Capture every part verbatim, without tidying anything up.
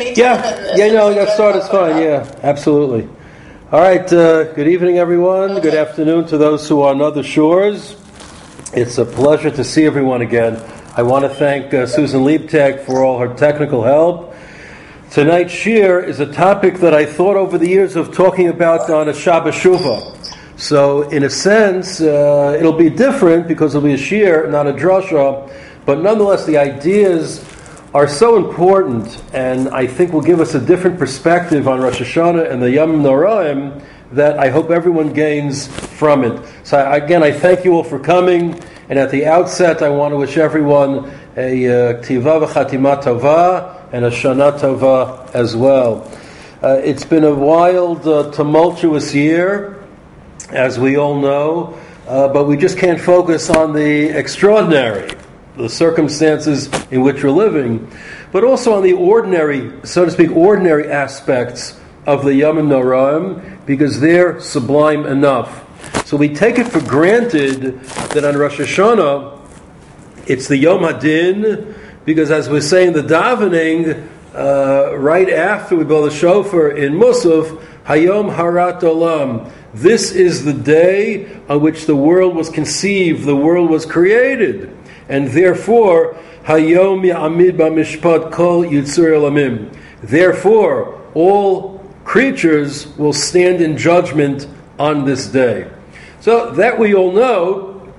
Yeah, yeah, no, that start is fine, yeah, absolutely. All right, uh, good evening, everyone. Good afternoon to those who are on other shores. It's a pleasure to see everyone again. I want to thank uh, Susan Liebtag for all her technical help. Tonight's shir is a topic that I thought over the years of talking about on a Shabbat Shuvah. So, in a sense, uh, it'll be different because it'll be a shir, not a drasha, but nonetheless, the ideas are so important, and I think will give us a different perspective on Rosh Hashanah and the Yom Noraim that I hope everyone gains from it. So again, I thank you all for coming, and at the outset, I want to wish everyone a K'tiva v'Chatima Tova and a Shana Tova as well. Uh, it's been a wild, uh, tumultuous year, as we all know, uh, but we just can't focus on the extraordinary, the circumstances in which we're living, but also on the ordinary, so to speak, ordinary aspects of the Yom Noraim, because they're sublime enough. So we take it for granted that on Rosh Hashanah, it's the Yom Hadin, because as we say in the davening, uh, right after we blow the shofar in Musaf, Hayom Harat Olam, this is the day on which the world was conceived, the world was created. And therefore, Hayom Ya'amid B'Mishpat Kol Yitzur Elamim. Therefore, all creatures will stand in judgment on this day. So that we all know,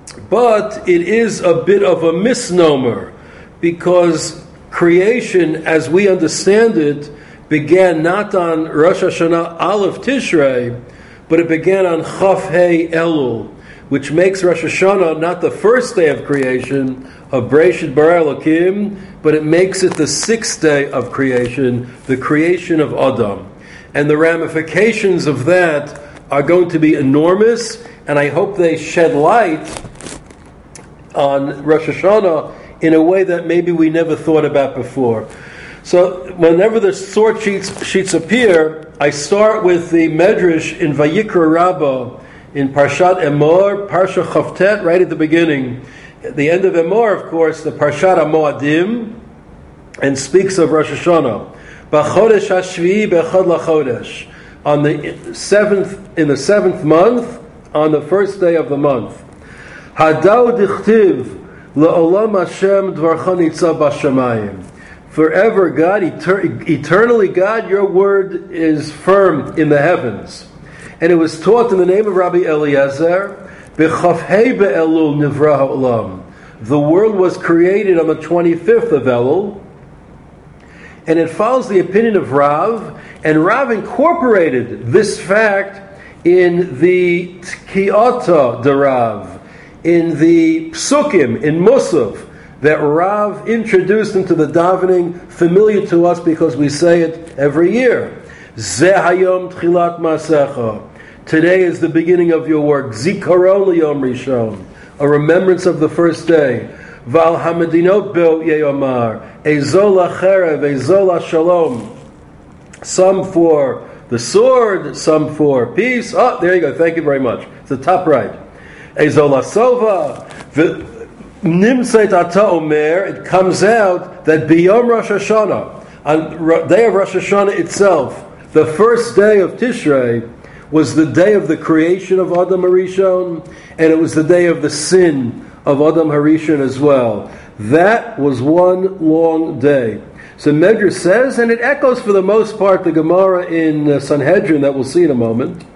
but it is a bit of a misnomer, because creation, as we understand it, began not on Rosh Hashanah Aleph Tishrei, but it began on Chaf Hei Elul, which makes Rosh Hashanah not the first day of creation of Bereshit Bara Elokim, but it makes it the sixth day of creation, the creation of Adam. And the ramifications of that are going to be enormous, and I hope they shed light on Rosh Hashanah in a way that maybe we never thought about before. So whenever the source sheets, sheets appear, I start with the Medrash in Vayikra Rabbah, in Parshat Emor, Parsha Chavtet, right at the beginning. At the end of Emor, of course, the Parshat HaMoadim, and speaks of Rosh Hashanah. B'chodesh hashvi'i b'echad lachodesh. On the seventh, in the seventh month, on the first day of the month. Hadau dichtiv le'olam Hashem dvarcha nitzav b'shamayim. Forever, God, etern- eternally, God, your word is firm in the heavens. And it was taught in the name of Rabbi Eliezer, B'chafhei be'elul nivra ha'olam. The world was created on the twenty-fifth of Elul, and it follows the opinion of Rav, and Rav incorporated this fact in the Tkiyata de Rav, in the Psukim, in Musaf, that Rav introduced into the davening, familiar to us because we say it every year. Zeh hayom tchilat masecha. Today is the beginning of your work. Zikaron liyom rishon, a remembrance of the first day. Val hamadinot bo yeyomar, ezol lacherev, ezol shalom. Some for the sword, some for peace. Oh, there you go. Thank you very much. It's the top right. Ezol sova. Nimseit ata omer. It comes out that biyom Rosh Hashanah, on day of Rosh Hashanah itself, the first day of Tishrei, was the day of the creation of Adam Harishon, and it was the day of the sin of Adam Harishon as well. That was one long day. So Medrash says, and it echoes for the most part the Gemara in uh, Sanhedrin that we'll see in a moment.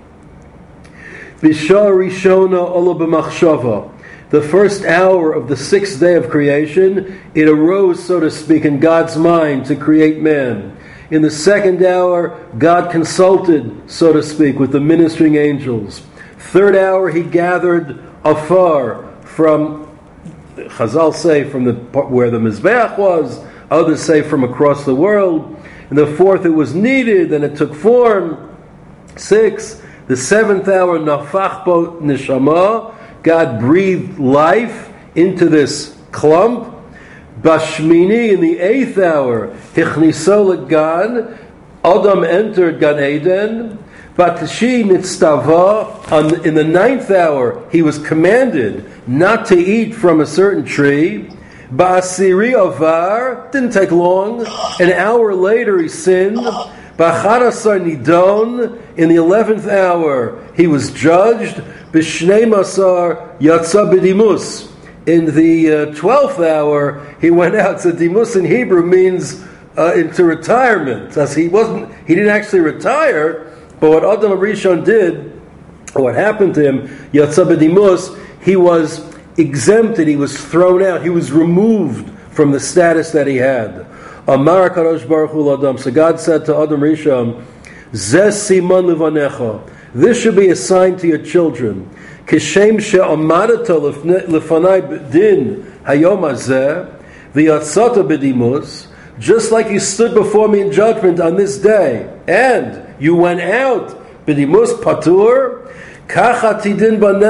Bishar Rishona Ola b'machshava. The first hour of the sixth day of creation, it arose, so to speak, in God's mind to create man. In the second hour, God consulted, so to speak, with the ministering angels. Third hour, he gathered afar from, Chazal say, from the where the Mizbeach was. Others say from across the world. In the fourth, it was needed, and it took form. Six, the seventh hour, Nafach bo neshama. God breathed life into this clump. Bashmini, in the eighth hour, Hichniso Gan, Adam entered Gan Eden. Batashi Nitztava, in the ninth hour, he was commanded not to eat from a certain tree. Ba'asiri avar, didn't take long. An hour later he sinned. B'acharasar nidon, in the eleventh hour he was judged. B'shnei masar yatsa b'dimus. In the uh, twelfth hour he went out. So dimus in Hebrew means uh, into retirement. As he wasn't, he didn't actually retire, but what Adam Rishon did, what happened to him, yatsa b'dimus, he was exempted, he was thrown out, he was removed from the status that he had. Amar HaKadosh Baruch Hu l'Adam. So God said to Adam Rishon, Zeh siman levanecha. This should be a sign to your children. Kishem she'amadata lefanai din hayom hazeh v'yatzata b'dimus. Just like you stood before me in judgment on this day, and you went out b'dimus patur. So to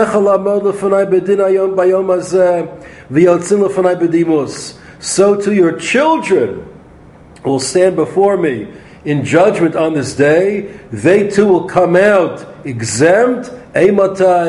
your children will stand before me in judgment on this day. They too will come out exempt. In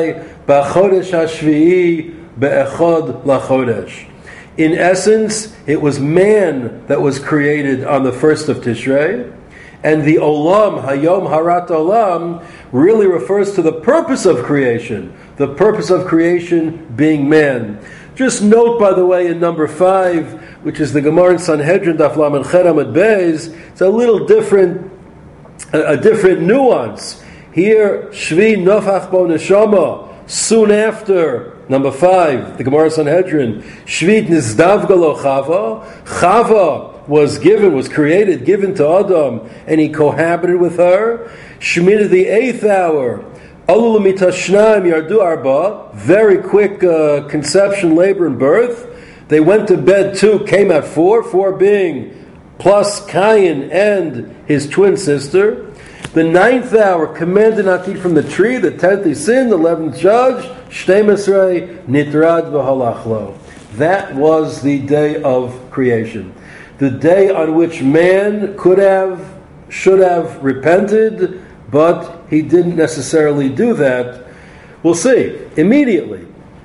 essence, it was man that was created on the first of Tishrei. And the Olam, Hayom Harat Olam, really refers to the purpose of creation. The purpose of creation being man. Just note, by the way, in number five, which is the Gemara in Sanhedrin, Daf Lamed Chet Amud Beis, it's a little different, a, a different nuance. Here, Shvi Nofach Bo Neshama, soon after, number five, the Gemara in Sanhedrin, Shvi Nizdavga Lo Chava, Chava was given, was created, given to Adam, and he cohabited with her. Shemitah, the eighth hour, Alul Mitashnaim Yardu Arba, very quick uh, conception, labor, and birth. They went to bed two, came at four, four being plus Cain and his twin sister. The ninth hour, commanded not to eat from the tree. The tenth he sinned, the eleventh judge. Shtei Mesrei Nitrad V'halachlo. That was the day of creation. The day on which man could have, should have repented, but he didn't necessarily do that. We'll see. Immediately.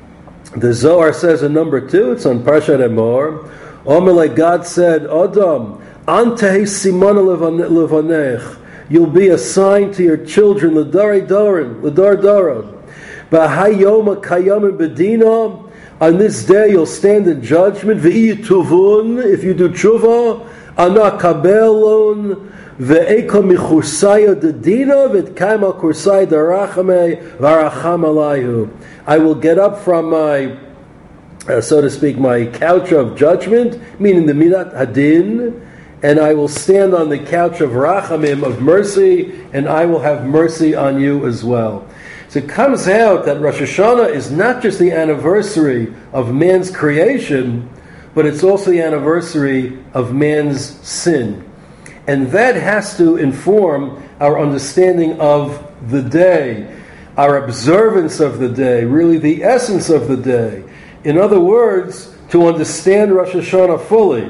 The Zohar says in number two, it's on Parshat Emor, Omelei, God said, Adam, Anteh simana levanech, you'll be a sign to your children, L'darei dorin, L'dar daron, B'hayoma kayam bedina, on this day you'll stand in judgment. V'iyit tuvun, if you do tshuva, ana kabelon ve'eko michursaya dedina v'tkama kursay darachame v'aracham alayhu. I will get up from my, uh, so to speak, my couch of judgment, meaning the midat hadin, and I will stand on the couch of rachamim, of mercy, and I will have mercy on you as well. So it comes out that Rosh Hashanah is not just the anniversary of man's creation, but it's also the anniversary of man's sin. And that has to inform our understanding of the day, our observance of the day, really the essence of the day. In other words, to understand Rosh Hashanah fully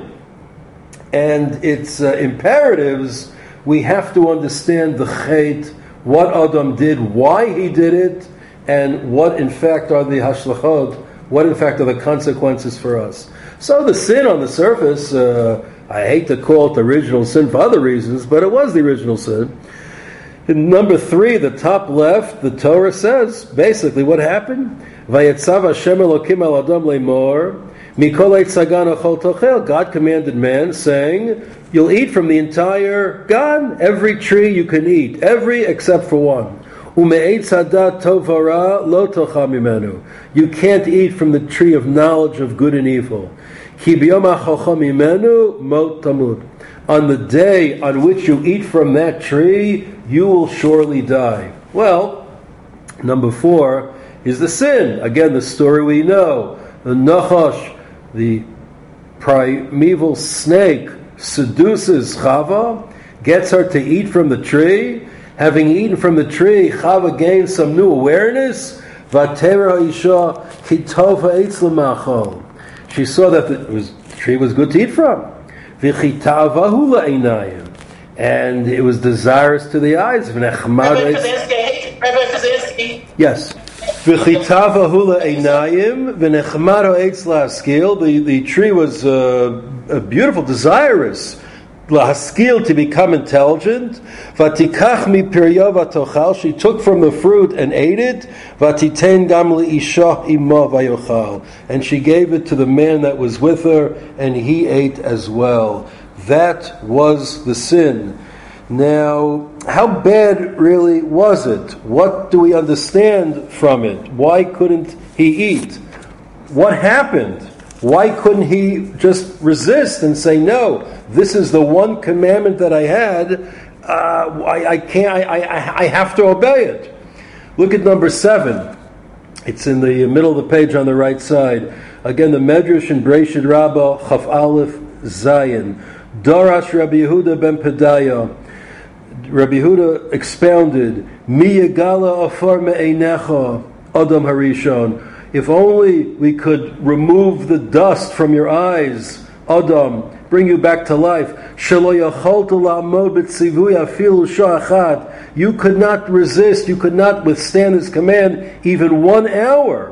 and its uh, imperatives, we have to understand the Chet, what Adam did, why he did it, and what in fact are the hashlachot, what in fact are the consequences for us. So the sin on the surface, uh, I hate to call it the original sin for other reasons, but it was the original sin. In number three, the top left, the Torah says, basically what happened? Vayetzav Hashem Elokim al Adam le'mor, mikol eitz hagan achol tochel. God commanded man, saying, you'll eat from the entire gan, every tree you can eat, every except for one. Ume'etz hadat tov hara lo tocha mimenu. You can't eat from the tree of knowledge of good and evil. Ki biyom ha'cholcha mimenu mot tamud. On the day on which you eat from that tree, you will surely die. Well, number four is the sin. Again, the story we know. The Nachash, the primeval snake, seduces Chava, gets her to eat from the tree. Having eaten from the tree, Chava gains some new awareness. Vatera Isha kitova eitz l'machol. She saw that the, was, the tree was good to eat from. V'chitavahu la'einayim, and it was desirous to the eyes. Rabbi Kaczynski, Rabbi Kaczynski. Yes. V'chitava hula einayim v'nechmaro eitz lahaskil. The the tree was uh, a beautiful, desirous. Lahaskil, to become intelligent. Vatikach mi piryo vatochal. She took from the fruit and ate it. Vatiten gam leisha imo vayochal. And she gave it to the man that was with her, and he ate as well. That was the sin. Now, how bad really was it? What do we understand from it? Why couldn't he eat? What happened? Why couldn't he just resist and say, no, this is the one commandment that I had, uh, I, I can't, I, I, I have to obey it. Look at number seven. It's in the middle of the page on the right side. Again, the Medrash in Breshit Rabbah, Chaf Aleph Zayin. Darash Rabbi Yehuda ben Pedaya. Rabbi Yehuda expounded, Mi yagala afar me'einecha, Adam Harishon. If only we could remove the dust from your eyes, Adam, bring you back to life. You could not resist, you could not withstand his command even one hour.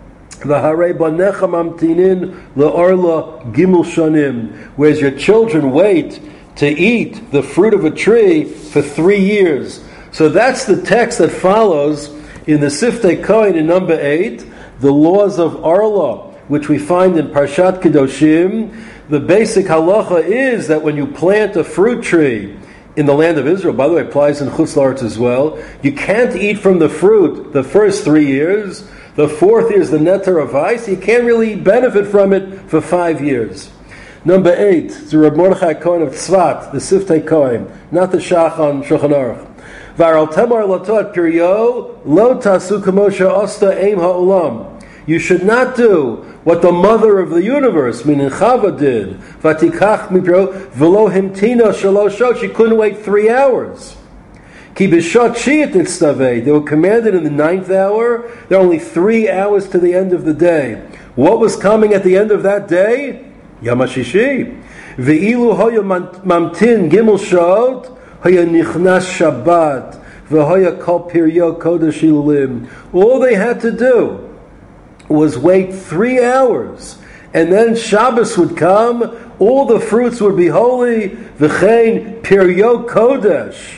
Whereas your children wait to eat the fruit of a tree for three years. So that's the text that follows in the Siftei Kohen in number eight. The laws of Arla, which we find in Parshat Kedoshim. The basic halacha is that when you plant a fruit tree in the land of Israel, by the way, it applies in Chutz La'aretz as well, you can't eat from the fruit the first three years. The fourth year is the netar of ice. You can't really benefit from it for five years. Number eight, the Reb Mordechai Cohen of Tzvat, the Siftei Kohen, not the Shach on Shulchan Aruch. V'aral temar latot piryo lo tasu kamosha osta eim ha'olam. You should not do what the mother of the universe, meaning Chava, did. Vatikach mipiryo v'lo himtina shalosh shot. She couldn't wait three hours. Ki b'shot shi'at nitztavei. They were commanded in the ninth hour. There are only three hours to the end of the day. What was coming at the end of that day? Yom HaShishi. V'ilu hoya mamtin gimel shot. Hoya nichnas Shabbat, v'hoya kol piryo kodesh ilulim. All they had to do was wait three hours, and then Shabbos would come. All the fruits would be holy. V'chein piryo kodesh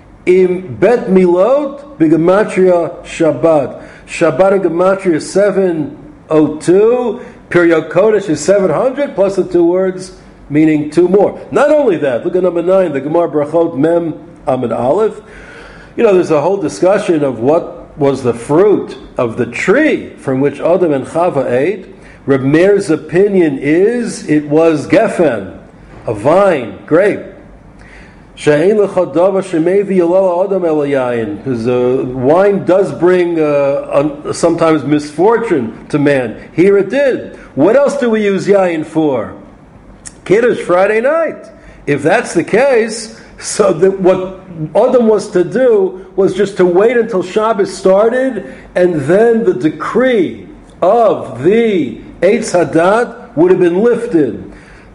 im bet milot b'gematria Shabbat. Shabbat in gematria is seven oh two. Piryo kodesh is seven hundred plus the two words, meaning two more. Not only that, look at number nine, the Gemara Brachot Mem Amud Aleph. You know, there's a whole discussion of what was the fruit of the tree from which Adam and Chava ate. Reb Meir's opinion is it was gefen, a vine, grape. She'ein lecha davar shemevi yalala Adam el yayin, because uh, wine does bring uh, sometimes misfortune to man. Here it did. What else do we use yayin for? Kiddush Friday night. If that's the case, so that what Adam was to do was just to wait until Shabbos started, and then the decree of the Eitz Hadat would have been lifted.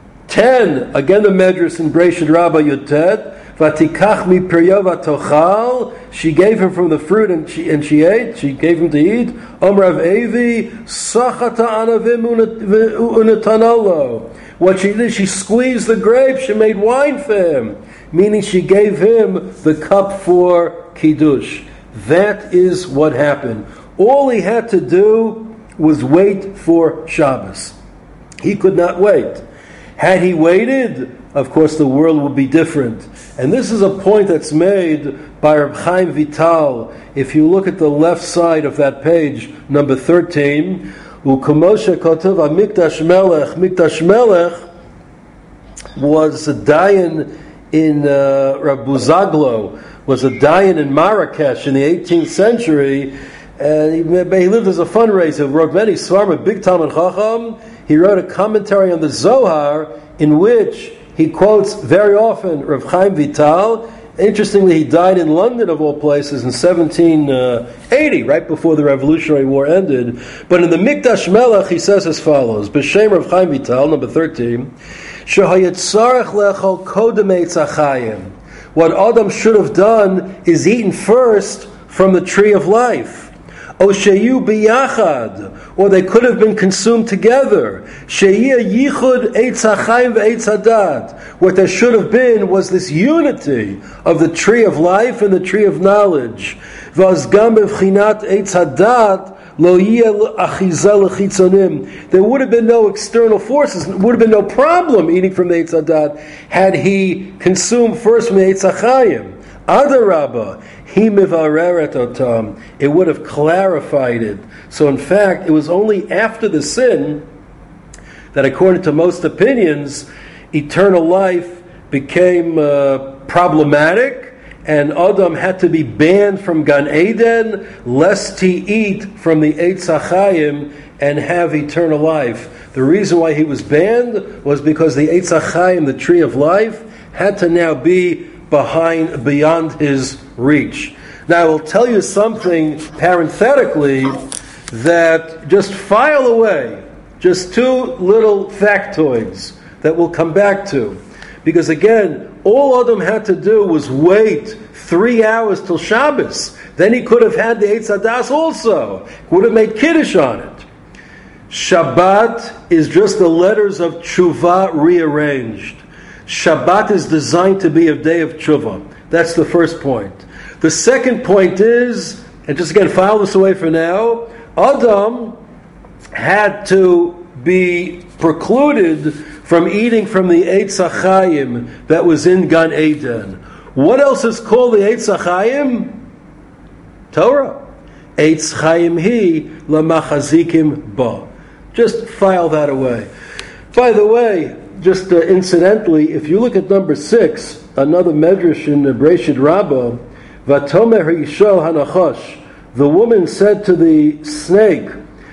Ten, again the Medrash in Breshit Rabbah Yutet, Vatikach mi piryo vatochal. She gave him from the fruit and she and she ate. She gave him to eat. Omrav Avi sachata anavim unatanalo. What she did, she squeezed the grape. She made wine for him, meaning she gave him the cup for kiddush. That is what happened. All he had to do was wait for Shabbos. He could not wait. Had he waited, of course, the world would be different. And this is a point that's made by Reb Chaim Vital. If you look at the left side of that page, number thirteen, U'kamoshe kotav Mikdash Melech. Mikdash Melech was a dayan in uh, Reb Buzaglo, was a dayan in Marrakesh in the eighteenth century. And he, he lived as a fundraiser, wrote many svarim, a big Talmud Chacham. He wrote a commentary on the Zohar in which he quotes very often Rav Chaim Vital. Interestingly, he died in London, of all places, in seventeen eighty, right before the Revolutionary War ended. But in the Mikdash Melech, he says as follows, B'Shem Rav Chaim Vital, number thirteen, Shehayetzarech lechol kodem eitz achayim. What Adam should have done is eaten first from the tree of life. O sheyu biyachad, or they could have been consumed together. Sheyia yichud eitz hachayim ve'eitz hadat. What there should have been was this unity of the tree of life and the tree of knowledge. V'az gam b'vchinat eitz hadat. There would have been no external forces. There would have been no problem eating from the Eitz Hadat had he consumed first from the Eitz Hachayim. Adarabba, he mivareret otam. It would have clarified it. So in fact, it was only after the sin that, according to most opinions, eternal life became uh, problematic. And Adam had to be banned from Gan Eden, lest he eat from the Eitz HaChaim and have eternal life. The reason why he was banned was because the Eitz HaChaim, the tree of life, had to now be behind, beyond his reach. Now I will tell you something parenthetically that just file away, just two little factoids that we'll come back to. Because again, all Adam had to do was wait three hours till Shabbos. Then he could have had the Eitz Hadas also. He would have made Kiddush on it. Shabbat is just the letters of Tshuva rearranged. Shabbat is designed to be a day of Tshuva. That's the first point. The second point is, and just again, file this away for now, Adam had to be precluded from eating from the Eitz HaChaim that was in Gan Eden. What else is called the Eitz HaChaim? Torah. Eitz Chaim hi lamachazikim ba. Just file that away. By the way, just uh, incidentally, if you look at number six, another medrash in the Breshit Rabbah, Vatomer Isha Hanachash, the woman said to the snake,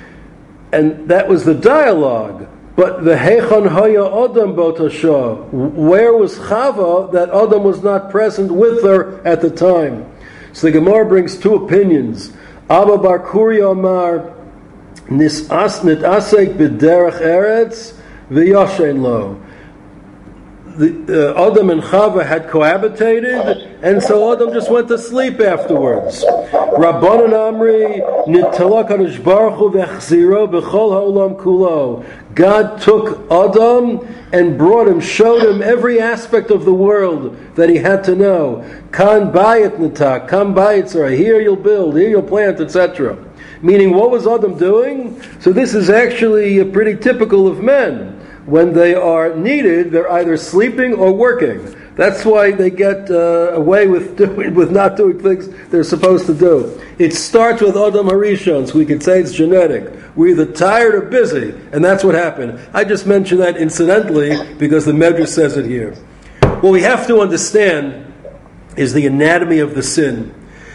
and that was the dialogue, but the Heichon Haya Adam Botasha, where was Chava that Adam was not present with her at the time? So the Gemara brings two opinions. Abba Bar Kuri Omar Nisas Nitasek B'derech Eretz V'yashen Lo. The, uh, Adam and Chava had cohabitated, and so Adam just went to sleep afterwards. Rabbanan Amri Nitala Kadosh Baruch Hu v'chziro b'chol ha'olam kulo. God took Adam and brought him, showed him every aspect of the world that he had to know. Kan bayit nitak, kan bayit tzara. Here you'll build, here you'll plant, et cetera. Meaning, what was Adam doing? So this is actually pretty typical of men. When they are needed, they're either sleeping or working. That's why they get uh, away with doing, with not doing things they're supposed to do. It starts with Adam Harishon, so we could say it's genetic. We're either tired or busy, and that's what happened. I just mentioned that incidentally because the Medrash says it here. What we have to understand is the anatomy of the sin.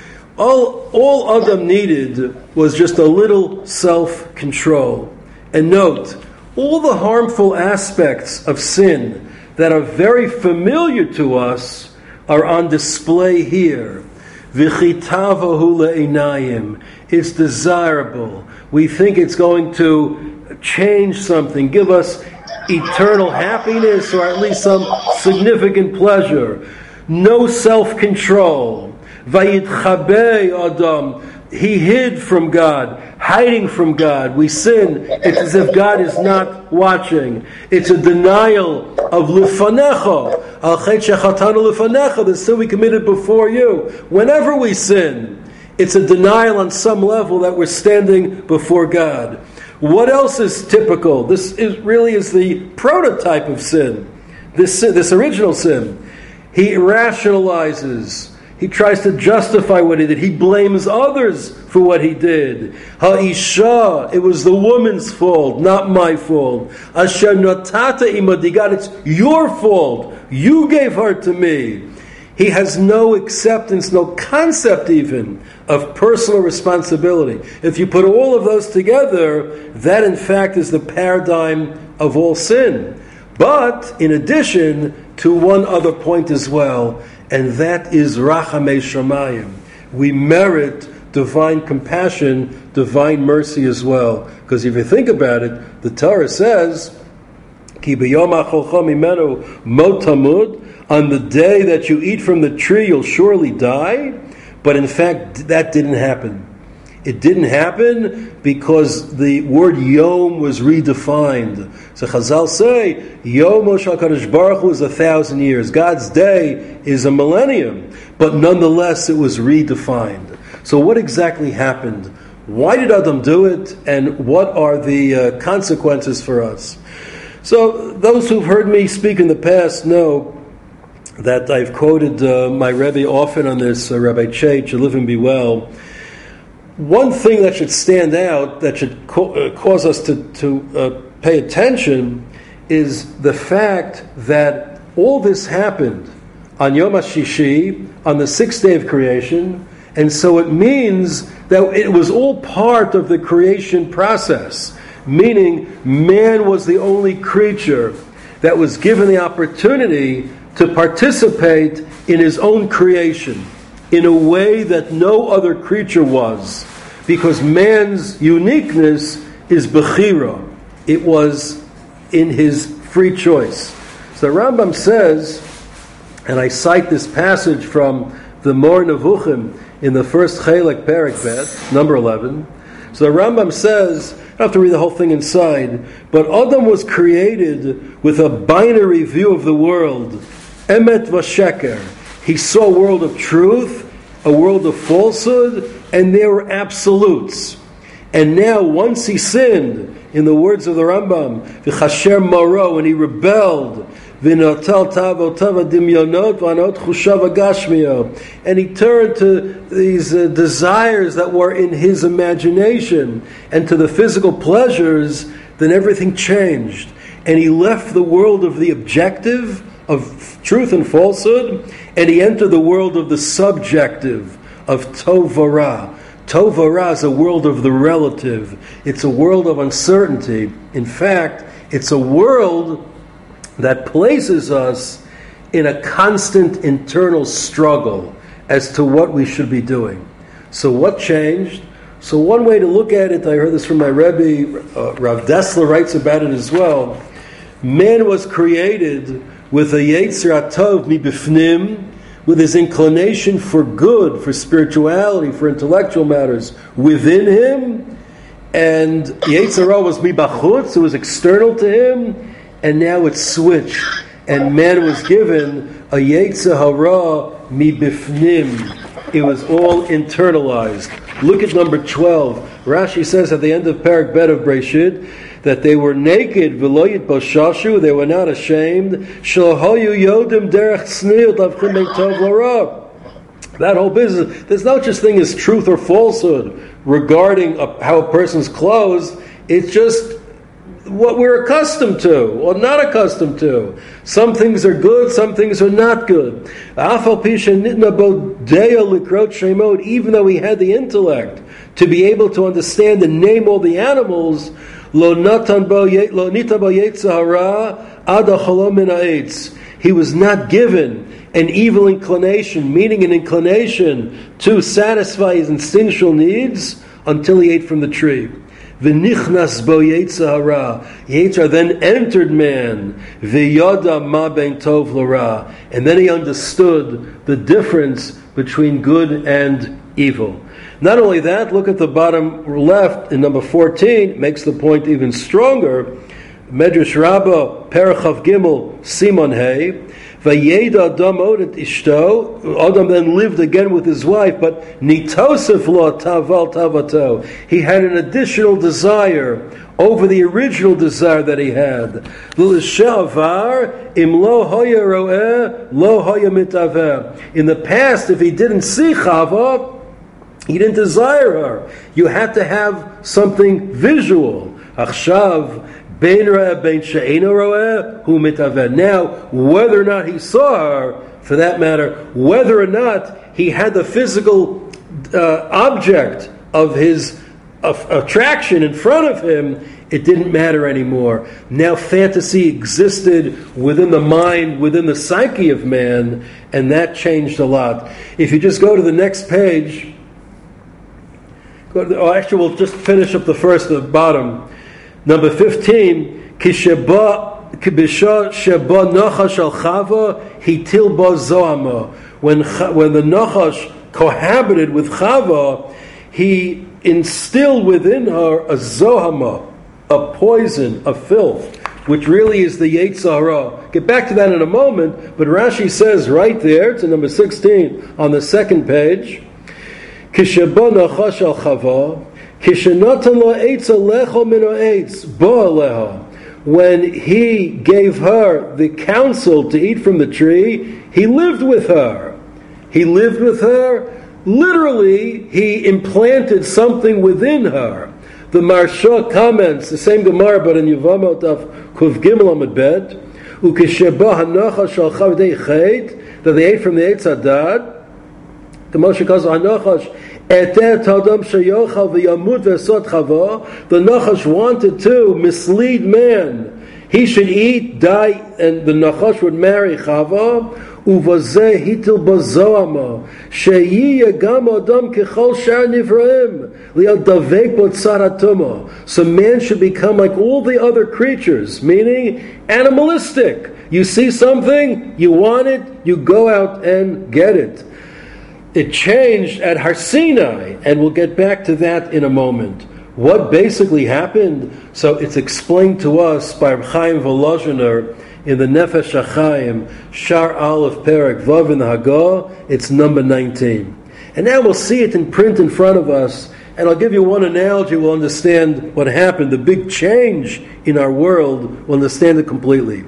All, all Adam needed was just a little self-control. And note, all the harmful aspects of sin that are very familiar to us are on display here. V'chitavahu le'inayim. It's desirable. We think it's going to change something, give us eternal happiness, or at least some significant pleasure. No self-control. Vayitchabei Adam. He hid from God, hiding from God. We sin. It's as if God is not watching. It's a denial of lifanecha, al chet shechatanu lifanecha, the sin we committed before you. Whenever we sin, it's a denial on some level that we're standing before God. What else is typical? This is really is the prototype of sin. This sin, this original sin. He rationalizes. He tries to justify what he did. He blames others for what he did. Ha'isha, it was the woman's fault, not my fault. Asher notata imadi, God, it's your fault. You gave her to me. He has no acceptance, no concept even of personal responsibility. If you put all of those together, that in fact is the paradigm of all sin. But in addition to one other point as well, and that is Rachamei Shamayim. We merit divine compassion, divine mercy as well. Because if you think about it, the Torah says, Ki b'yom acholcha mimenu mot tamud, on the day that you eat from the tree, you'll surely die. But in fact, that didn't happen. It didn't happen because the word Yom was redefined. So Chazal say, Yom HaKadosh Baruch Hu is a thousand years. God's day is a millennium. But nonetheless, it was redefined. So what exactly happened? Why did Adam do it? And what are the uh, consequences for us? So those who've heard me speak in the past know that I've quoted uh, my Rebbe often on this, uh, Rabbi Chait, to live and be well. One thing that should stand out, that should co- uh, cause us to, to uh, pay attention, is the fact that all this happened on Yom HaShishi, on the sixth day of creation, and so it means that it was all part of the creation process, meaning man was the only creature that was given the opportunity to participate in his own creation in a way that no other creature was, because man's uniqueness is bechira. It was in his free choice. So the Rambam says, and I cite this passage from the Mor Nevuchim in the first Chelek Perek Bet, number eleven. So the Rambam says, I don't have to read the whole thing inside, but Adam was created with a binary view of the world, Emet Vasheker. He saw a world of truth, a world of falsehood, and there were absolutes. And now, once he sinned, in the words of the Rambam, V'chasher maro, and he rebelled, V'notal tavo tava dimyonot v'anot chushav agashmiyo, and he turned to these uh, desires that were in his imagination and to the physical pleasures, then everything changed. And he left the world of the objective, of truth and falsehood, and he entered the world of the subjective, of tov v'ra. Tov v'ra is a world of the relative. It's a world of uncertainty. In fact, it's a world that places us in a constant internal struggle as to what we should be doing. So what changed? So one way to look at it, I heard this from my Rebbe, uh, Rav Dessler writes about it as well. Man was created with a Yetzer HaTov mibifnim, with his inclination for good, for spirituality, for intellectual matters within him, and Yetzer Hara was mibachutz, it was external to him, and now it's switched, and man was given a Yetzer Hara mibifnim. It was all internalized. Look at number twelve. Rashi says at the end of Perek Bet of Breshit that they were naked, v'lo yitboshashu, they were not ashamed. Shlohoyu yodim derech tzniut avchim ben tov l'ra. That whole business, there's no such thing as truth or falsehood regarding a, how a person's clothes. It's just what we're accustomed to or not accustomed to. Some things are good, some things are not good. Even though he had the intellect to be able to understand and name all the animals, he was not given an evil inclination, meaning an inclination to satisfy his instinctual needs until he ate from the tree. V'nichnas bo Yetzer Hara. Yetzer then entered man. V'yada ma ben tov l'ra. And then he understood the difference between good and evil. Not only that, look at the bottom left in number fourteen. It makes the point even stronger. Medrash Rabbah, Perach Gimel, Simon Hey. Vayeda Adam odet ishto. Adam then lived again with his wife, but nitosef lo taval tavato. He had an additional desire over the original desire that he had. L'shavar im lo hoya roeh lo hoya mitaveh. In the past, if he didn't see Chava, he didn't desire her. You had to have something visual. Achshav. Now, whether or not he saw her, for that matter, whether or not he had the physical uh, object of his of attraction in front of him, it didn't matter anymore. Now fantasy existed within the mind, within the psyche of man, and that changed a lot. If you just go to the next page, go to the, oh, actually we'll just finish up the first at the bottom. Number fifteen, Kisheba Kibisha Sheba Nachash al Chava Hitil Ba Zoama. When when the Nachash cohabited with Chava, he instill within her a zohama, a poison, a filth, which really is the Yetzer Hara. Get back to that in a moment, but Rashi says right there, to number sixteen on the second page, Kishabah nachash al chava, kishenatan lo eitza lecho min ha'etz, bo aleha. When he gave her the counsel to eat from the tree, he lived with her. He lived with her. Literally, he implanted something within her. The Marsha comments, the same Gemara, but in Yevamot of Kuv Gimel Amud Bet, Ukesheba hanachash al chavdei chait, that they ate from the Eitz Hadad. The Moshe calls hanachash etet hadam sheyochal v'yamud v'esot chava. The Nachash wanted to mislead man. He should eat, die, and the Nachash would marry Chava. Uvazeh hitil bazoama sheyiya gam adam kechol shar nivraim lial davek botzar hatuma. So man should become like all the other creatures, meaning animalistic. You see something, you want it, you go out and get it. It changed at Har Sinai, and we'll get back to that in a moment. What basically happened? So it's explained to us by Reb Chaim Volozhiner in the Nefesh HaChaim, Shar Aleph Perek Vav in the Hagah. It's number nineteen. And now we'll see it in print in front of us, and I'll give you one analogy. We'll understand what happened, the big change in our world. We'll understand it completely.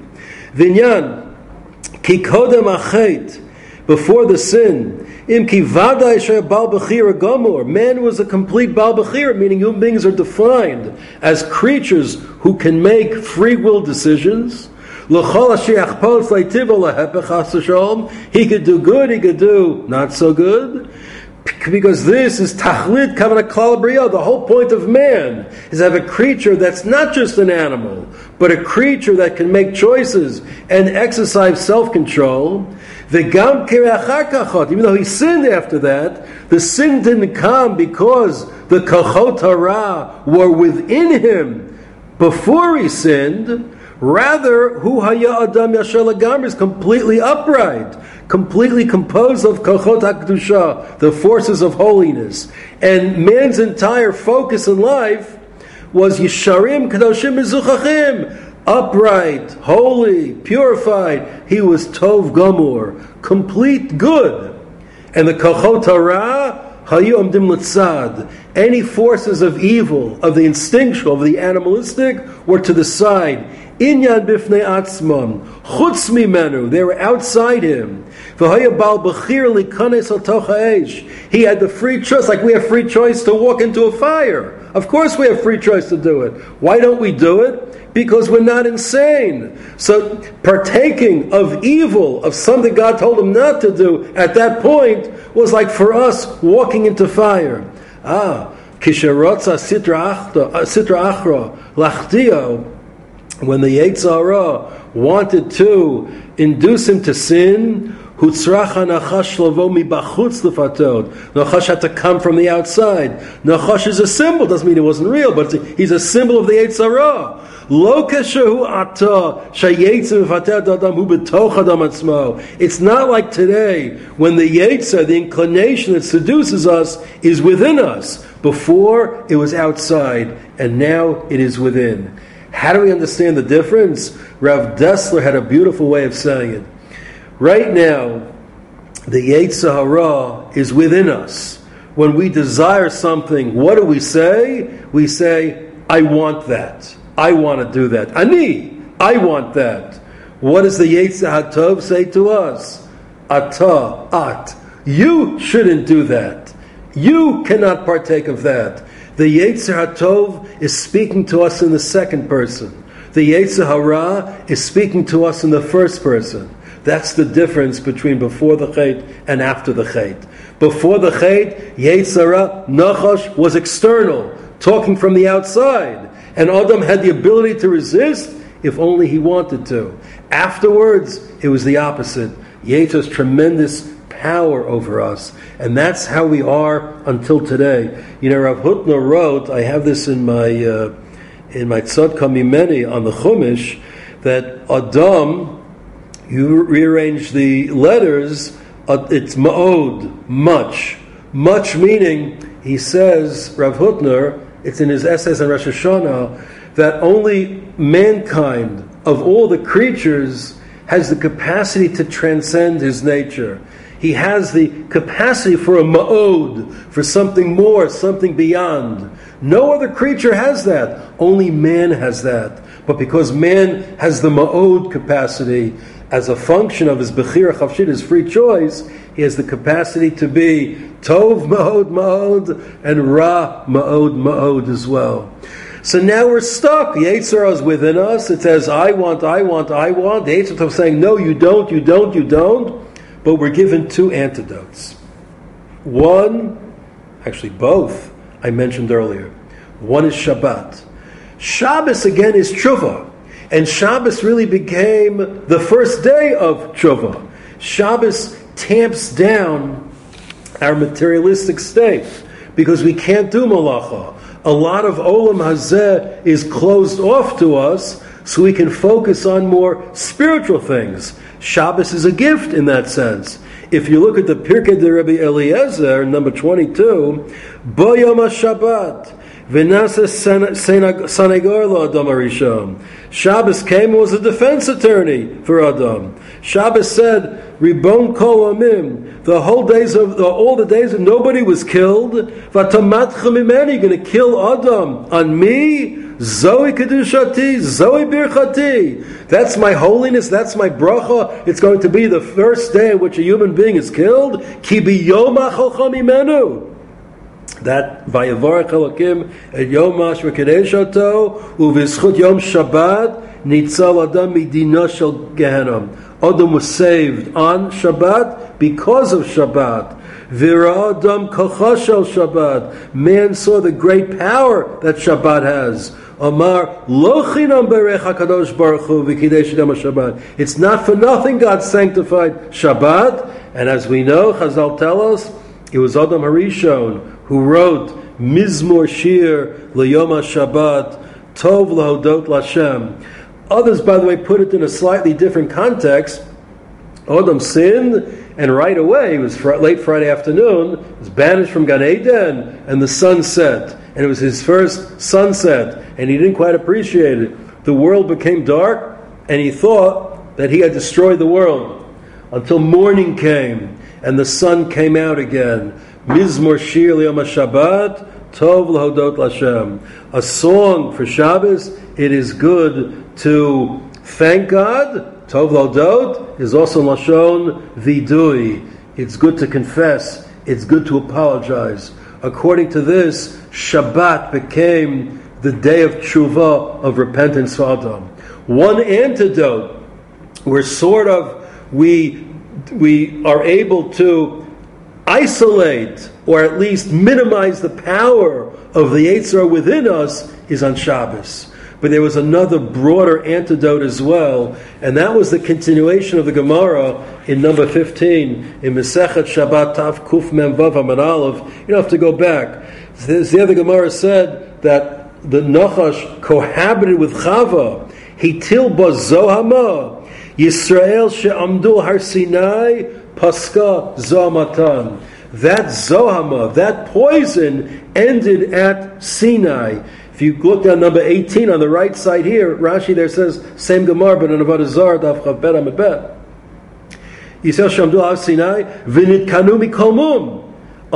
Vinyan, ki kodem achet, before the sin, Im ki vadai sheh bal bechira gomor. Man was a complete bal bechira, meaning human beings are defined as creatures who can make free will decisions. L'chol asher yachpos leitiv lehepech chas v'shalom. He could do good, he could do not so good. Because this is tachlit kavanah klal b'riyah. The whole point of man is to have a creature that's not just an animal, but a creature that can make choices and exercise self-control. V'gam kereachar kachot. Even though he sinned after that, the sin didn't come because the kachot hara were within him before he sinned. Rather, hu haya adam yashar lagamri is completely upright, completely composed of kachot hakdusha, the forces of holiness. And man's entire focus in life was yisharim kadoshim mezuchachim, upright, holy, purified. He was tov gamur, complete good. And the kachot hara hayu amdim litzad. Any forces of evil, of the instinctual, of the animalistic, were to the side. Inyan bifnei atzmam, chutz mimenu, they were outside him. V'haya bal bechir likanes al toch ha'esh. He had the free choice, like we have free choice to walk into a fire. Of course we have free choice to do it. Why don't we do it? Because we're not insane. So partaking of evil, of something God told him not to do, at that point, was like for us walking into fire. Ah, kisherotza sitra achra lachtio. When the Yetzer Hara wanted to induce him to sin, Hutzracha Nachash Lavo Mibachutz Lefatot. Nachash had to come from the outside. Nachash is a symbol, doesn't mean it wasn't real, but he's a symbol of the Yetzer Hara. Lo keshehu ata shayetzer v'fatet adam hu betoch adam atzmo. It's not like today when the Yetzer, the inclination that seduces us, is within us. Before it was outside, and now it is within. How do we understand the difference? Rav Dessler had a beautiful way of saying it. Right now, the Yetzer Hara is within us. When we desire something, what do we say? We say, I want that. I want to do that. Ani, I want that. What does the Yetzer HaTov say to us? Ata, at. You shouldn't do that. You cannot partake of that. The Yetzer HaTov is speaking to us in the second person. The Yetzer Hara is speaking to us in the first person. That's the difference between before the Chet and after the Chet. Before the Chet, Yetzer Hara, Nachash, was external, talking from the outside. And Adam had the ability to resist if only he wanted to. Afterwards, it was the opposite. Yetzir's tremendous power over us, and that's how we are until today. You know, Rav Hutner wrote, I have this in my uh, in my Tzadka Mimeni on the Chumash, that Adam, you rearrange the letters, uh, it's ma'od, much, Much meaning, he says, Rav Hutner, it's in his essays on Rosh Hashanah, that only mankind, of all the creatures, has the capacity to transcend his nature. He has the capacity for a ma'od, for something more, something beyond. No other creature has that. Only man has that. But because man has the ma'od capacity, as a function of his bechira chavshit, his free choice, he has the capacity to be tov ma'od ma'od and ra ma'od ma'od as well. So now we're stuck. The Yetzer Hara is within us. It says, I want, I want, I want. The Yetzer Hara is saying, no, you don't, you don't, you don't. But we're given two antidotes. One, actually both, I mentioned earlier. One is Shabbat. Shabbos, again, is Tshuva. And Shabbos really became the first day of Tshuva. Shabbos tamps down our materialistic state because we can't do malacha. A lot of Olam Hazeh is closed off to us so we can focus on more spiritual things. Shabbos is a gift in that sense. If you look at the Pirkei de Rabbi Eliezer, number twenty-two, Bo Yom HaShabbat, V'nasa Sanegor lo Adam Harishon. Shabbos came and was a defense attorney for Adam. Shabbos said, Ribon Kol Amim, the whole days of the, all the days of nobody was killed. V'atamatcha mimeni, going to kill Adam on me. Zoe kedushati, Zoe birchati. That's my holiness. That's my bracha. It's going to be the first day in which a human being is killed. Ki biyom acholcha mimenu. That vayavarach Elokim et yom asher kadesh oto uvizchut yom Shabbat nitzal adam midina shel Gehenna. Adam was saved on Shabbat because of Shabbat. Vira adam kocha shel Shabbat. Man saw the great power that Shabbat has. Amar lo chinam berech HaKadosh Baruch Hu v'kidesh yom Shabbat. It's not for nothing God sanctified Shabbat. And as we know, Chazal tell us, it was Adam Harishon who wrote Mizmor Shir L'Yom HaShabbat Tov L'Hodot L'Hashem. Others, by the way, put it in a slightly different context. Adam sinned, and right away, it was fr- late Friday afternoon, was banished from Gan Eden, and the sun set. And it was his first sunset, and he didn't quite appreciate it. The world became dark, and he thought that he had destroyed the world. Until morning came, and the sun came out again. Mizmor Shir L'Yom HaShabbat Tov L'Hodot L'Hashem. A song for Shabbos. It is good to thank God. Tov L'Hodot is also Lashon Vidui. It's good to confess. It's good to apologize. According to this, Shabbat became the day of tshuva, of repentance for Adam. One antidote where sort of we we are able to isolate or at least minimize the power of the Yetzer Hara within us is on Shabbos. But there was another broader antidote as well, and that was the continuation of the Gemara in number fifteen in Masechet Shabbat Tav Kuf Mem Vav Amud Aleph. You don't have to go back. There the Gemara said that the Nachash cohabited with Chava. Hitil ba Zohama Yisrael she'amdu Har Sinai Paska Zohamatan. That Zohama, that poison, ended at Sinai. If you look down number eighteen on the right side here, Rashi there says, same Gemara, but in Avodah Zarah, Daf Chav Bet Amud Bet. Yisrael she'amdu Har Sinai, v'nitkanu mikol mum.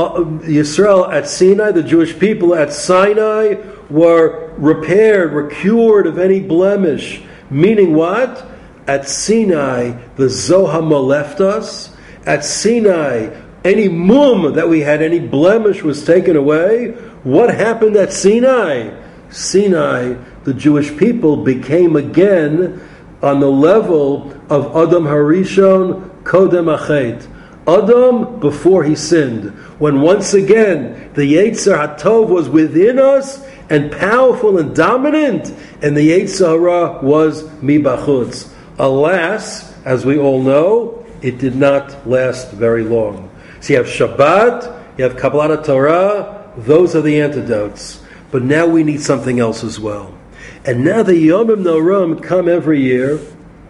Yisrael at Sinai, the Jewish people at Sinai, were repaired, were cured of any blemish. Meaning what? At Sinai, the Zohama left us. At Sinai, any mum that we had, any blemish was taken away. What happened at Sinai? Sinai, the Jewish people became again on the level of Adam Harishon Kodem Achet. Adam before he sinned. When once again the Yetzer HaTov was within us and powerful and dominant, and the Yetzer Hara was mibachutz. Alas, as we all know, it did not last very long. So you have Shabbat, you have Kabbalat Torah, those are the antidotes. But now we need something else as well. And now the Yomim Noram come every year,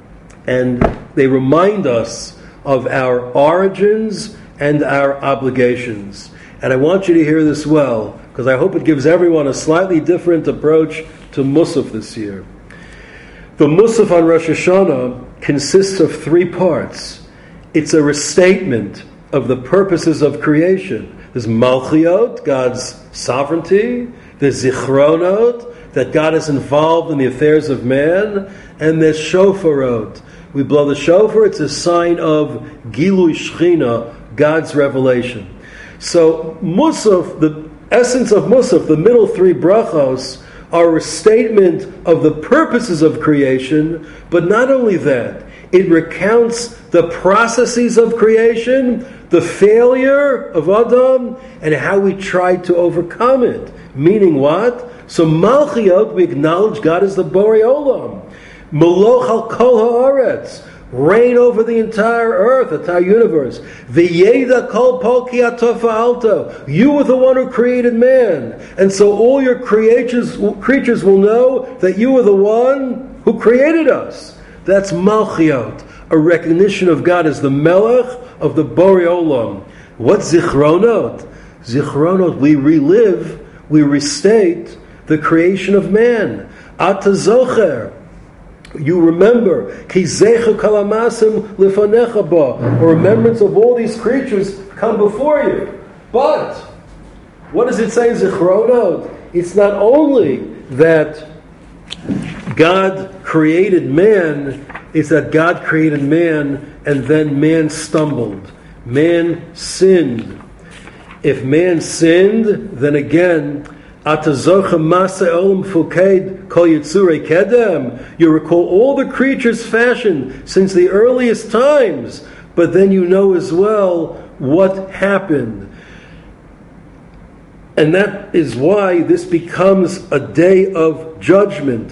and they remind us of our origins and our obligations. And I want you to hear this well, because I hope it gives everyone a slightly different approach to Musaf this year. The Musaf on Rosh Hashanah consists of three parts. It's a restatement of the purposes of creation. There's Malchiot, God's sovereignty. There's Zichronot, that God is involved in the affairs of man. And there's Shofarot. We blow the shofar, it's a sign of Gilui Shechina, God's revelation. So Musaf, the essence of Musaf, the middle three brachos, are a statement of the purposes of creation, but not only that, it recounts the processes of creation, the failure of Adam, and how we tried to overcome it. Meaning what? So Malchiot, we acknowledge God as the Borei Olam. Moloch al kol haaretz, reign over the entire earth, the entire universe. V'yeda kol pol ki atofa alto, you are the one who created man. And so all your creatures, creatures will know that you are the one who created us. That's Malchiot, a recognition of God as the Melech of the Borei Olam. What's Zichronot? Zichronot, we relive, we restate the creation of man. Ata zocher, you remember, ki zecha kalamasim lifanecha ba, a remembrance of all these creatures come before you. But what does it say in Zichronot? It's not only that God created man, it's that God created man and then man stumbled. Man sinned. If man sinned, then again, you recall all the creatures fashioned since the earliest times, but then you know as well what happened. And that is why this becomes a day of judgment.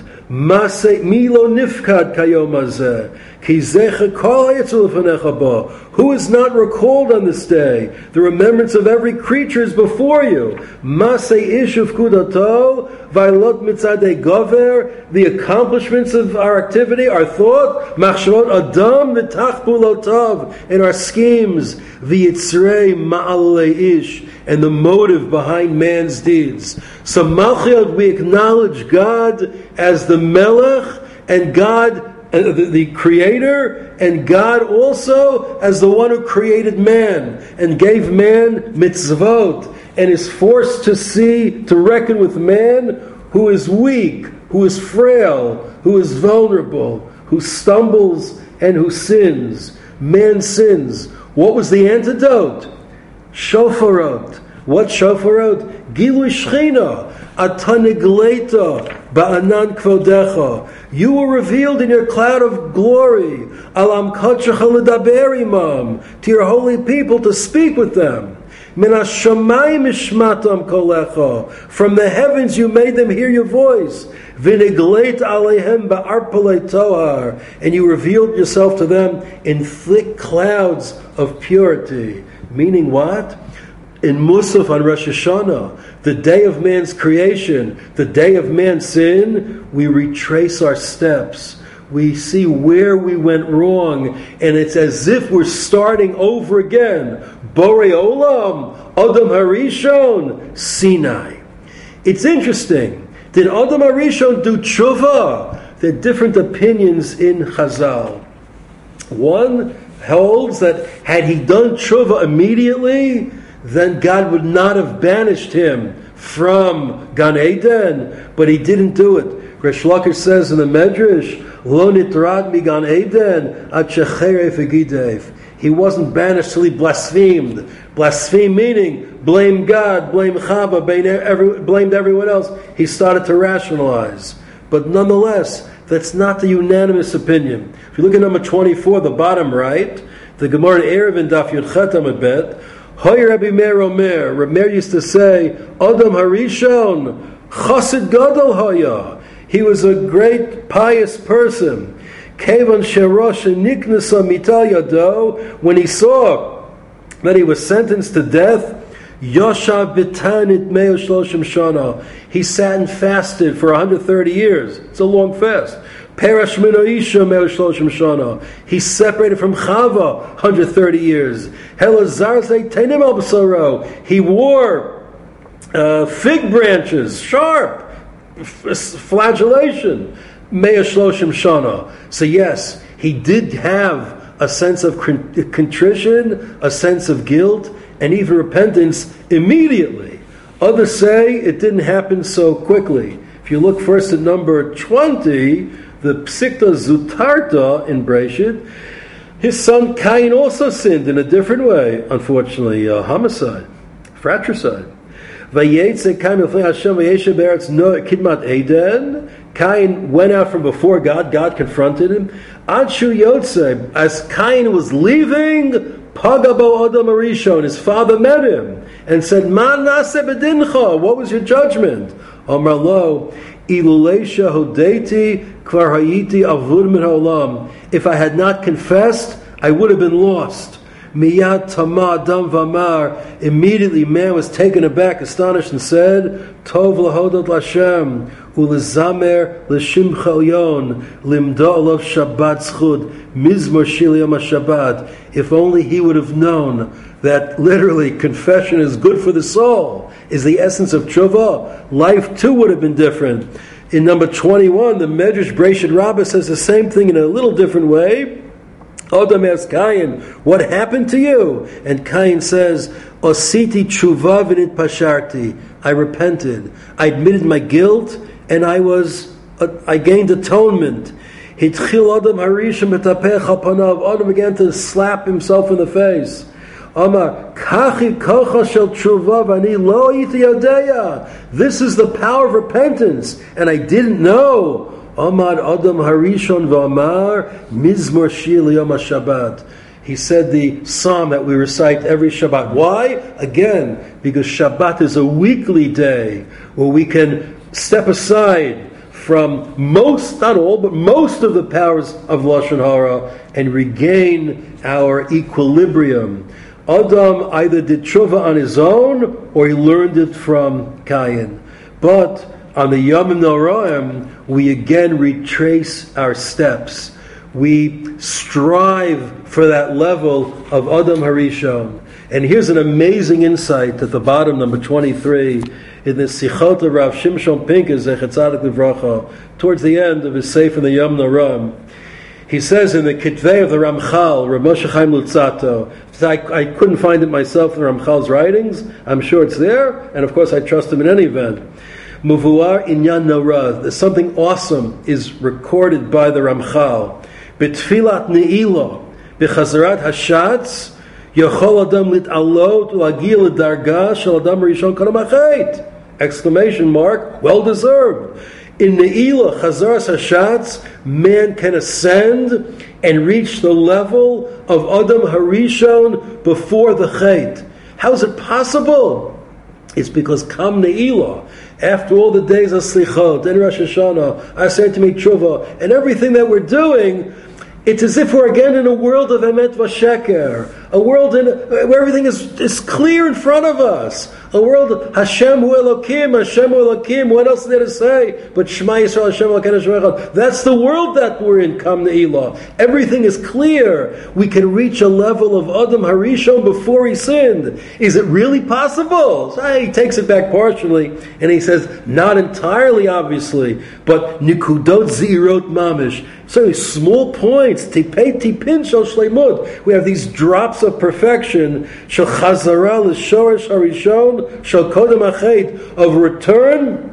Milo nifkad kayom hazeh, ki zecha kol hayetzu lefanecha ba. Who is not recalled on this day? The remembrance of every creature is before you. Masei ish ufkudato, vaylot mitzadei gover, the accomplishments of our activity, our thought, machshavot adam mitach pulotav, in our schemes, v'yitzrei ma'alei ish, and the motive behind man's deeds. So Malchiot, we acknowledge God as the Melech, and God, uh, the, the Creator, and God also as the one who created man, and gave man mitzvot, and is forced to see, to reckon with man who is weak, who is frail, who is vulnerable, who stumbles and who sins. Man sins. What was the antidote? Shofarot. What shofarot? Gilui Shechina. Atanigleita ba'anan kvodecha. You were revealed in your cloud of glory. Alam kotchecha ledaber imam. To your holy people to speak with them. Min hashamayim ishmatam kolecha. From the heavens you made them hear your voice. V'nigleit alehem ba'arpalei tohar. And you revealed yourself to them in thick clouds of purity. Meaning what? In Musaf on Rosh Hashanah, the day of man's creation, the day of man's sin, we retrace our steps. We see where we went wrong, and it's as if we're starting over again. Borei Olam, Adam Harishon, Sinai. It's interesting. Did Adam Harishon do tshuva? There are different opinions in Chazal. One holds that had he done tshuva immediately, then God would not have banished him from Gan Eden, but he didn't do it. Resh Lakish says in the Medrash, Lo nitrad mi Gan Eden ad shecheref egidev. He wasn't banished till he blasphemed. Blaspheme meaning blame God, blame Chava, blame every, blamed everyone else. He started to rationalize. But nonetheless, that's not the unanimous opinion. If you look at number twenty-four, the bottom right, the Gemara in Erevin Daf Yud Chet Amud Bet, Hoy Rabbi Meir Omer, Rabbi Meir used to say, Adam Harishon, Chassid Gadol Hoya. He was a great pious person. Kevan Sherosh Niknasa Mital Yado, when he saw that he was sentenced to death, Yosha Bitanit Meo Shloshim Shana. He sat and fasted for one hundred thirty years. It's a long fast. Parash mino isha me'er shloshim shana. He separated from Chava one hundred thirty years. Helazar say teinim al b'saro. He wore uh, fig branches, sharp, f- flagellation. Me'er shloshim shana. So yes, he did have a sense of contrition, a sense of guilt, and even repentance immediately. Others say it didn't happen so quickly. If you look first at number twenty, the Psikta Zutarta in Breshit, his son Cain also sinned in a different way, unfortunately, uh, homicide, fratricide. Cain went out from before God, God confronted him. Adshu Yotze, as Cain was leaving, Pagabo Adam Arishon, his father met him and said, Ma nase bedincha, what was your judgment? Amar lo, Ilulesha Hodeti Kvar Hayiti Avur Min Haolam. If I had not confessed, I would have been lost. Miyad Tama Adam Vamar. Immediately man was taken aback, astonished, and said, Tov lahodot Lashem, ulezamer l'shimcha elyon, limda olav Shabbat zchud, mizmor shel yom HaShabbat. If only he would have known that literally confession is good for the soul, is the essence of tshuva, life too would have been different. In number twenty-one, the Medrash Breshit Rabbah says the same thing in a little different way. Adam asks Cain, what happened to you? And Cain says, Ositi tshuva v'nit pasharti. I repented. I admitted my guilt, and I was, uh, I gained atonement. Hitchil Adam harishim betapech al panav. Adam began to slap himself in the face. Amar, kachi kocha shel tshuva v'ani lo iti yodeya. This is the power of repentance, and I didn't know. Amar Adam Harishon v'Amar Mizmor Shil Yom HaShabbat. He said the psalm that we recite every Shabbat. Why? Again, because Shabbat is a weekly day where we can step aside from most, not all, but most of the powers of Lashon Hara and regain our equilibrium. Adam either did tshuva on his own or he learned it from Cain. But on the Yomim Noraim, we again retrace our steps. We strive for that level of Adam Harishon. And here's an amazing insight at the bottom, number twenty-three, in the Sichot of Rav Shimshon Pincus, Zechat Tzadik Livracha, towards the end of his Sefer in the Yom Noraim. He says in the Kitvei of the Ramchal, Rav Moshe Chaim Lutzato, I, I couldn't find it myself in the Ramchal's writings. I'm sure it's there, and of course I trust him in any event. Muvuar inyan nora. Something awesome is recorded by the Ramchal. B'tfilat ne'ilah, b'chazarat hashatz, yochol adam lit'alot u'agil l'darga shel adam rishon kadam hachet. Exclamation mark, well deserved. In ne'ilah, chazaras hashatz, man can ascend and reach the level of Adam Harishon before the Chet. How is it possible? It's because Kam Ne'ilah, after all the days of Slichot, and Rosh Hashanah, Aseh T'mei Tshuva, and everything that we're doing, it's as if we're again in a world of Emet Vasheker, a world in, where everything is, is clear in front of us, a world of Hashem Hu Elokim, Hashem Hu Elokim, what else is there to say? But Shema Yisrael, Hashem Elokim, Hashem Echad. That's the world that we're in, Kam Ne'ilah. Everything is clear. We can reach a level of Adam Harishon before he sinned. Is it really possible? So he takes it back partially, and he says, not entirely, obviously, but Nikudot Zirot Mamish. Certainly small points, tipei tipin shel shleimut. We have these drops of perfection, shel chazara l'shoresh harishon, shel kodem hachet, of return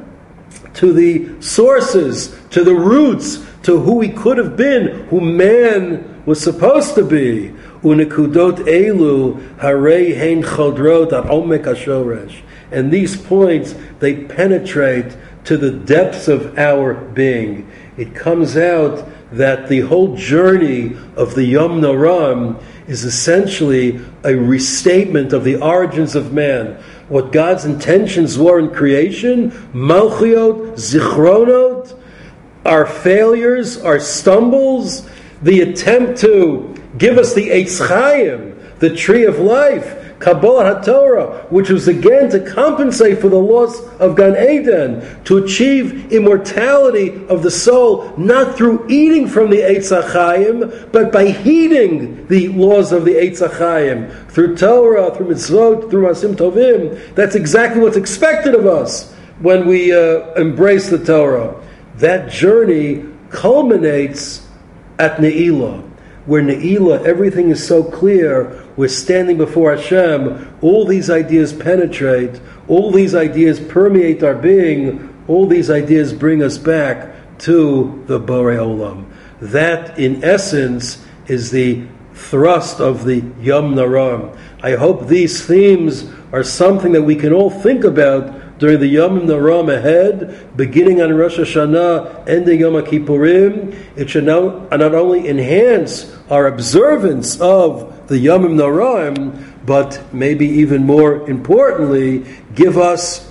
to the sources, to the roots, to who we could have been, who man was supposed to be. Unikudot elu harei hein chodrot ad omek hashoresh. And these points, they penetrate to the depths of our being. It comes out that the whole journey of the Yom Noraim is essentially a restatement of the origins of man. What God's intentions were in creation, Malchiot, Zichronot, our failures, our stumbles, the attempt to give us the Eitz Chaim, the tree of life, Kabbalah HaTorah, which was again to compensate for the loss of Gan Eden, to achieve immortality of the soul, not through eating from the Eitz HaChaim, but by heeding the laws of the Eitz HaChaim, through Torah, through Mitzvot, through Masim Tovim. That's exactly what's expected of us when we uh, embrace the Torah. That journey culminates at Ne'ilah, where Ne'ilah, everything is so clear, we're standing before Hashem, all these ideas penetrate, all these ideas permeate our being, all these ideas bring us back to the Borei Olam. That, in essence, is the thrust of the Yom Naram. I hope these themes are something that we can all think about during the Yom Naram ahead, beginning on Rosh Hashanah, ending Yom Kippurim. It should not, not only enhance our observance of the Yom Naram, but maybe even more importantly, give us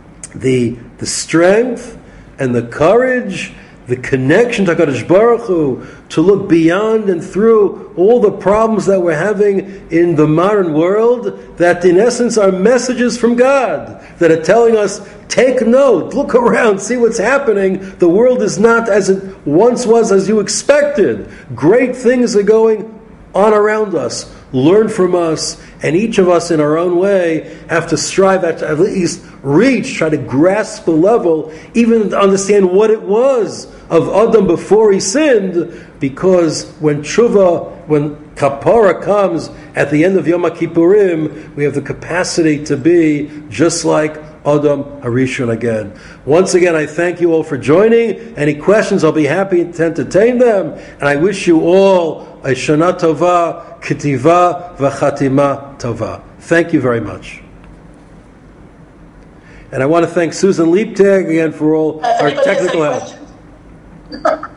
the, the strength and the courage, the connection to HaKadosh Baruch Hu, to look beyond and through all the problems that we're having in the modern world, that in essence are messages from God, that are telling us, take note, look around, see what's happening. The world is not as it once was, as you expected. Great things are going on around us. Learn from us, and each of us in our own way have to strive at, at least reach, try to grasp the level, even to understand what it was of Adam before he sinned, because when tshuva, when kapara comes at the end of Yom Kippurim, we have the capacity to be just like Adam Harishon again. Once again, I thank you all for joining. Any questions, I'll be happy to entertain them, and I wish you all a Shana Tova, Ketiva, V'chatima Tova. Thank you very much. And I want to thank Susan Liebtag again for all our technical help.